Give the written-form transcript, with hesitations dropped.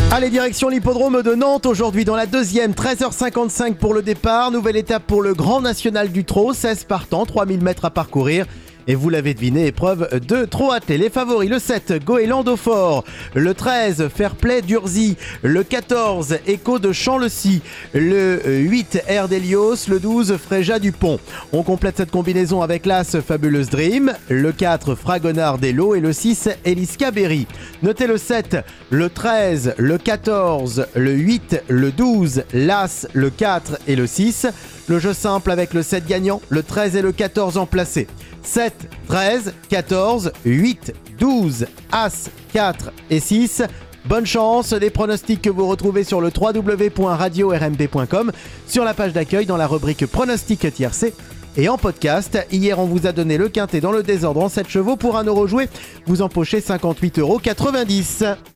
Allez, direction l'hippodrome de Nantes aujourd'hui dans la deuxième, 13h55 pour le départ. Nouvelle étape pour le Grand National du Trot, 16 partants, 3000 mètres à parcourir. Et vous l'avez deviné, épreuve de trot attelé. Les favoris, le 7, Goéland au fort. Le 13, Fairplay d'Urzy. Le 14, Echo de Champ-le-Cy. Le 8, Air d'Hélios. Le 12, Fréja Dupont. On complète cette combinaison avec l'As Fabuleuse Dream. Le 4, Fragonard d'Elo. Et le 6, Eliska Berry. Notez le 7, le 13, le 14, le 8, le 12, l'As, le 4 et le 6. Le jeu simple avec le 7 gagnant, le 13 et le 14 en placé. 7, 13, 14, 8, 12, As, 4 et 6. Bonne chance, les pronostics que vous retrouvez sur le www.radio-rmb.com, sur la page d'accueil dans la rubrique Pronostics tiercé et en podcast. Hier, on vous a donné le quintet dans le désordre en 7 chevaux. Pour 1 euro joué, vous empochez 58,90 €.